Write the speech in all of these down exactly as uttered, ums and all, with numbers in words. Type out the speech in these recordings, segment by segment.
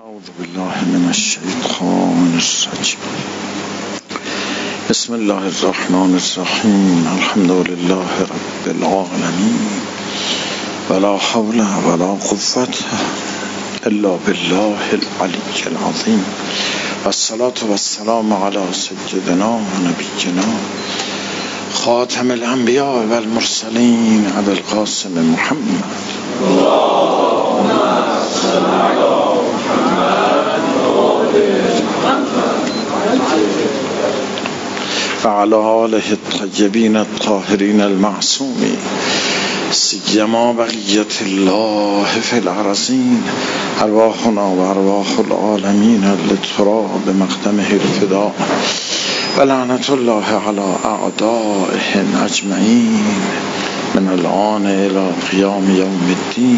اعوذ بالله من الشیطان الرجیم. بسم الله الرحمن الرحیم. الحمد لله رب العالمین ولا حول ولا قوة الا بالله العلی العظیم و الصلاة و السلام علی سیدنا و نبینا خاتم الانبیاء و المرسلین ابی القاسم محمد و علی آله الطیبین الطاهرین المعصومین سیما بقیت الله فی الارضین ارواحنا و ارواح العالمین للترا بمقدمه الفداء و لعنت الله علی اعدائهم اجمعین من الآن الی قیام یوم الدین.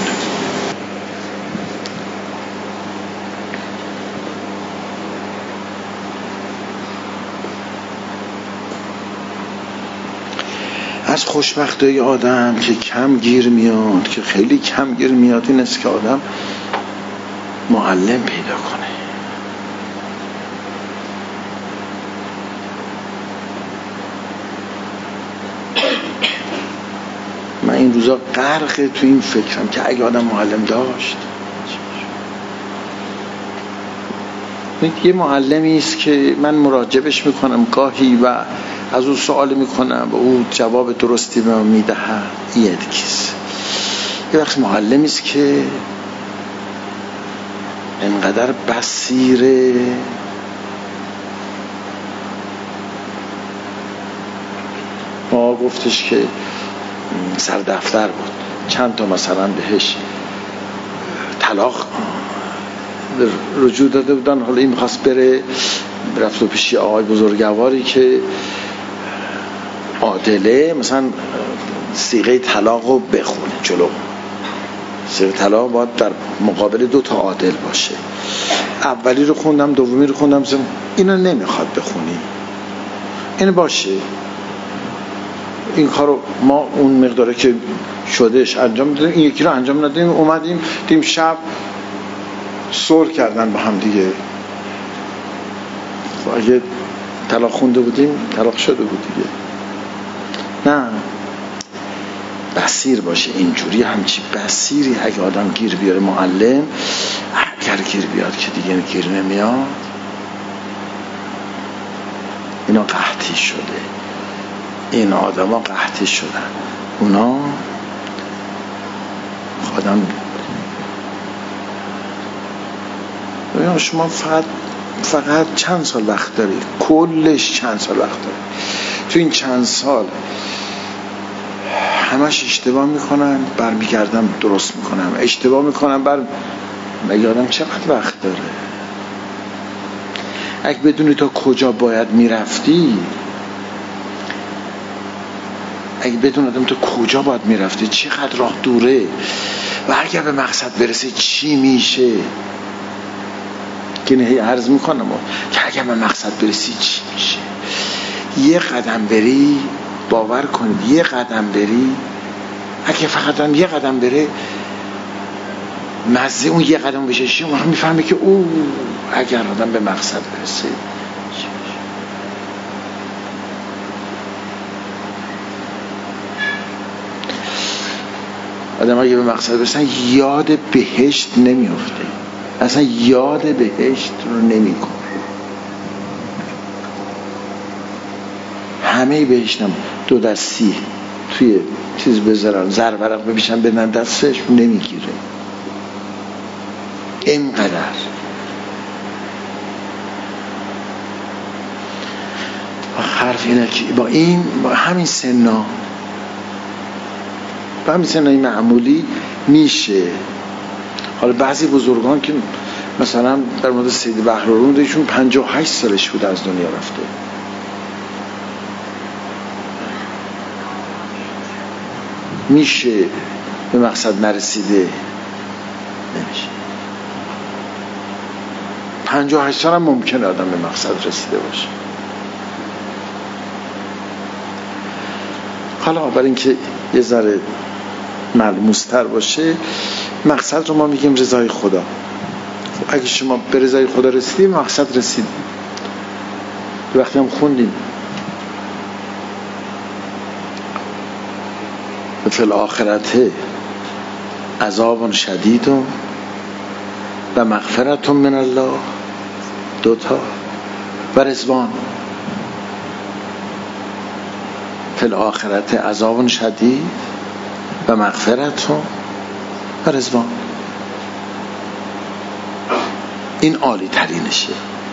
از خوشبختی آدم که کم گیر میاد، که خیلی کم گیر میاد، این است که آدم معلم پیدا کنه. من این روزا غرق تو این فکرم که اگه آدم معلم داشت، یه معلمی است که من مراجعهش میکنم گاهی و از او سوال میکنم و او جواب درستی به من میده. یه کس یه وقت معلمی است که انقدر بصیره، ما گفتش که سر دفتر بود، چند تا مثلا بهش طلاق رجوع داده بودن، حالا این میخواست بره، رفت و پیشی آقای بزرگواری که عادله، مثلا صیغه طلاق رو بخونه جلو. صیغه طلاق باید در مقابل دو تا عادل باشه. اولی رو خوندم، دومی رو خوندم، اینو نمیخواد بخونی، این باشه، این کارو ما اون مقداره که شدهش انجام دادیم، این یکی رو انجام ندادیم، اومدیم دیم شب سر کردن با هم دیگه. اگه طلاق خونده بودیم طلاق شده بود دیگه. نه، بصیر باشه، اینجوری همچی بصیری اگه آدم گیر بیاره معلم، اگر گیر بیاد که دیگه گیر نمیاد، اینا قحطی شده، این آدم ها قحطی شدن، اونا آدم شما فقط فقط چند سال وقت داری، کلش چند سال وقت داری، تو این چند سال همش اشتباه میکنن، برمیگردم درست میکنم، اشتباه میکنم بر مگه آدم چقدر وقت داره؟ اگه بدونی تا کجا باید میرفتی، اگه بدون آدم تا کجا باید میرفتی، چقدر راه دوره و اگه به مقصد برسه چی میشه، که نه عرض میکنم که اگه به مقصد برسی چی میشه. یه قدم بری، باور کنید یه قدم بری، اگه فقط هم یه قدم بره، مزه اون یه قدم بشه چی، اون میفهمه که او اگر آدم به مقصد برسه. آدم اگه به مقصد برسن یاد بهشت نمیافته، اصلا یاد بهشت رو نمی کن. همه بهشتم دو دستی توی چیز بذارن، زرورق ببیشن بدن دستش، نمیگیره. اینقدر حرف اینه که با این با همین سنا با همین سنای معمولی میشه. حالا بعضی بزرگان که مثلا در مورد سید بحرالعلوم ایشون پنجاه و هشت سالش بود از دنیا رفته، میشه به مقصد نرسیده؟ نمیشه. پنجاه و هشت سال هم ممکنه آدم به مقصد رسیده باشه. حالا برای اینکه یه ذره ملموس تر باشه، مقصد رو ما میگیم رضای خدا. اگه شما به رضای خدا رسیدیم مقصد رسیدیم. وقتی هم خوندیم فی الاخرت عذاب شدید و مغفرت من الله، دوتا، و رضوان. فی الاخرت عذاب شدید و مغفرت و رضوان. این عالی ترینشه.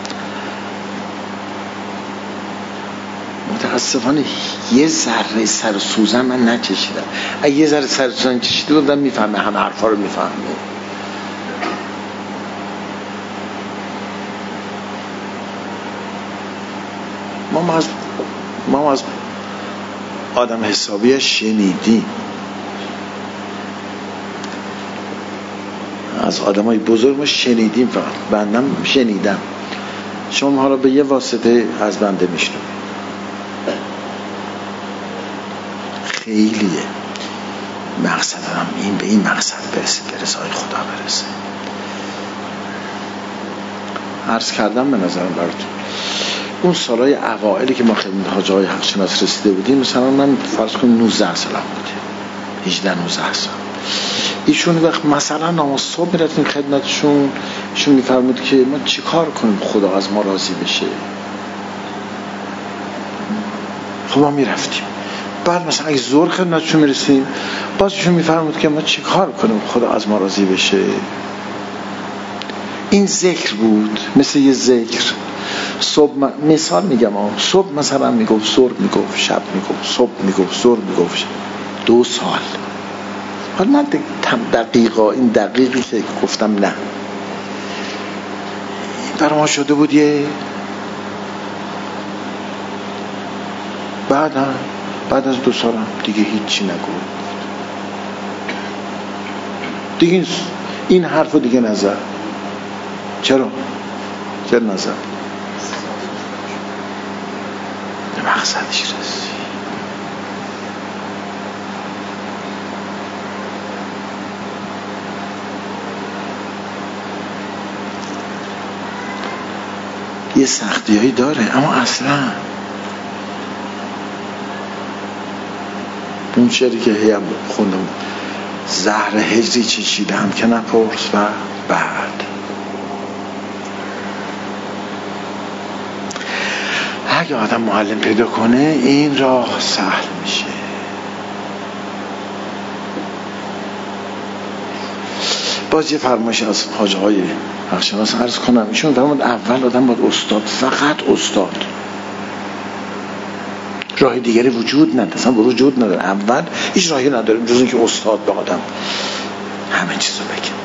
متاسفانه یه ذره سر سوزن من نچشیدم. اگه یه ذره سر سوزن چشیده بودم میفهمه، همه حرفا رو میفهمه. ما از ما از آدم حسابی شنیدیم، از آدم های بزرگ ما شنیدیم، فقط بندم شنیدم. شما حالا به یه واسطه از بنده میشنوید. خیلیه مقصد هم این، به این مقصد برسه، به رضای خدا برسه. عرض کردم به نظرم براتون اون سالهای اوائلی که ما خدمت حاج آقای حق شناس رسیده بودیم، مثلا من فرض کنم نوزده سالم بودیم، هجده نوزده سال. ایشون وقت مثلا نماز صبح میرفتیم خدمتشون، ایشون میفرمود که ما چی کار کنیم خدا از ما راضی بشه. خب ما میرفتیم. بعد مثلا اگه ظهر خدمتشون میرسیم، باز ایشون میفرمود که ما چی کار کنیم خدا از ما راضی بشه. این ذکر بود، مثل یه ذکر. صبح مثال میگم آه. صبح مثلا میگفت، ظهر میگفت، شب میگفت، صبح میگفت، ظهر میگفت. دو سال. حالا نه دقیقا، این دقیقی که گفتم نه، برای ما شده بود یه بعد بعد از دو سالم دیگه هیچی نگفت دیگه. این حرفو دیگه نظر. چرا؟ چرا نظر؟ مقصدش رسی. یه سختی هایی داره، اما اصلا اون شعری که هیم خوندم، زهر هجری چشیدم که نپرس و بعد. اگه آدم معلم پیدا کنه این راه سهل میشه. باز یه فرمایش از حاج آقای حق شناس عرض کنم. ایشون فرمود اول آدم باید استاد، فقط استاد، راه دیگری وجود نداره، اصلا وجود نداره. اول هیچ راهی نداره جز اینکه استاد به آدم همه چیزو بگه.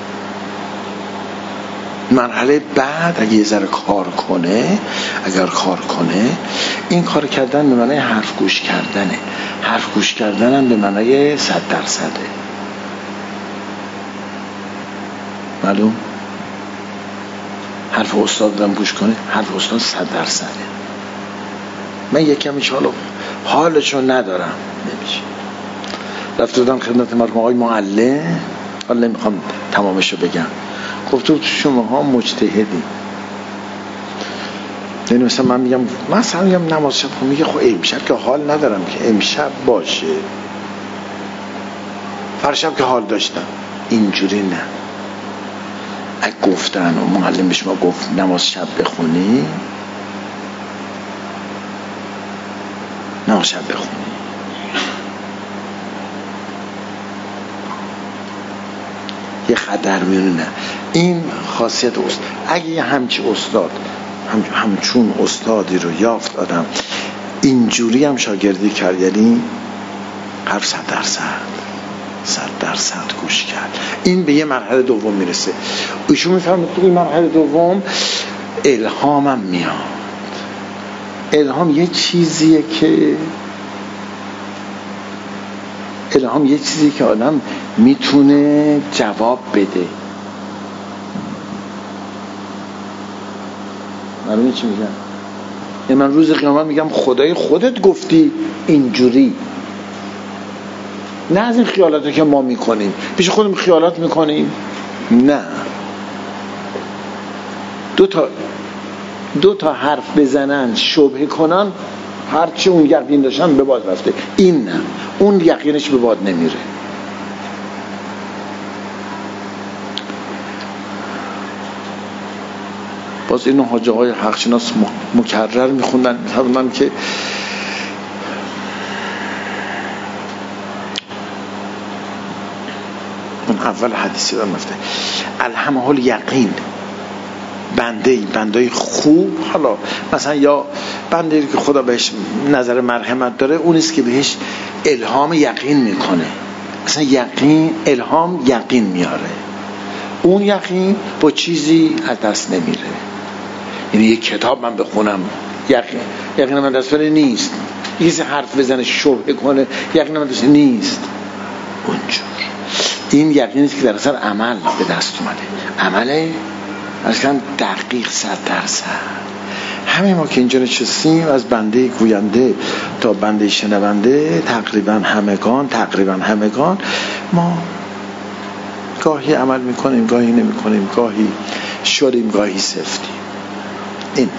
مرحله بعد اگه یه ذره کار کنه، اگر کار کنه، این کار کردن به معنی حرف گوش کردنه. حرف گوش کردن هم به معنی صد درصده. معلوم؟ حرف استاد دارم گوش کنه، حرف استاد صد درصده. من یکم ایشالا حالشو ندارم، نمیشه. رفته بودم خدمت مرحوم آقای معلم، حالا نمیخوام تمامشو بگم. گفتم شما ها مجتهدی. یعنی مثلا من میگم، مثلا میگم نماز شب، میگه خب امشب که حال ندارم، که امشب باشه، فرشب که حال داشتم. اینجوری نه. اگه گفتن و معلم به شما گفت نماز شب بخونی، نماز شب بخونی. یه خطر میونه. این خاصیت است. اگه یه همچی استاد هم همچون استادی رو یافت آدم، اینجوری هم شاگردی کرد، یعنی حرف صد درصد صد درصد گوش کرد، این به یه مرحله دوم میرسه. ایشون میفهمه تو این مرحله دوم الهامم میاد. الهام یه چیزیه که الهام یه چیزی که آدم میتونه جواب بده. معلومه چی میگم؟ یعنی من روز قیامت میگم خدای خودت گفتی اینجوری، نه از این خیالاتی که ما میکنیم. پیش خودم خیالات میکنیم؟ نه. دو تا دو تا حرف بزنن شبهه کنن، هرچی اون یقین داشتن به باد رفته. این نه، اون یقینش به باد نمیره. باز اینو حاجه های حقشناس مکرر میخوندن، میخوندن که اون اول حدیثی رو مفته الهمه الیقین، بنده بنده خوب، حالا مثلا یا بنده که خدا بهش نظر مرحمت داره، اونیست که بهش الهام یقین میکنه. مثلا یقین، الهام یقین میاره، اون یقین با چیزی از دست نمیره. یعنی یک کتاب من بخونم یقین یقین من دست بره نیست، یه حرف بزنه شبهه کنه یقین من دست نیست اونجور. این یقینیست که در اثر عمل به دست اومده، عمله اصلا دقیق صد درصد. همه ما که اینجا نشستیم از بنده گوینده تا بنده شنونده تقریبا همگان تقریبا همگان ما گاهی عمل میکنیم گاهی نمیکنیم، گاهی شدیم گاهی سفتیم. این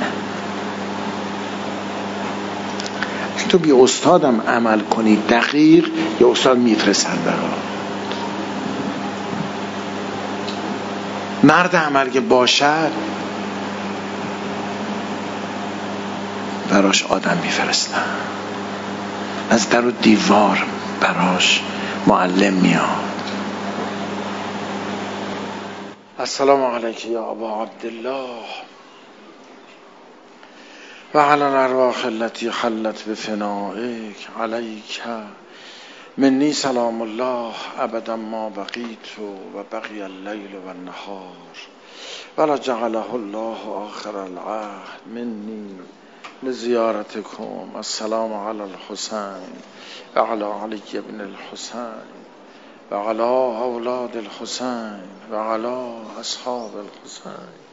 اگه تو بی استادم عمل کنی دقیق، یه استاد میفرستن برات. مرد عمل که باشد براش آدم میفرستن، از در و دیوار براش معلم میاد. السلام علیک یا ابا عبدالله و علی الارواح التي خلت بفنائک علیک منی سلام الله ابدا ما بقیت و بقی اللیل و النهار ولا جعله الله آخر العهد منی لزیارتکم. السلام علی الحسین و علی علی بن الحسین و علی اولاد الحسین و علی اصحاب الحسین.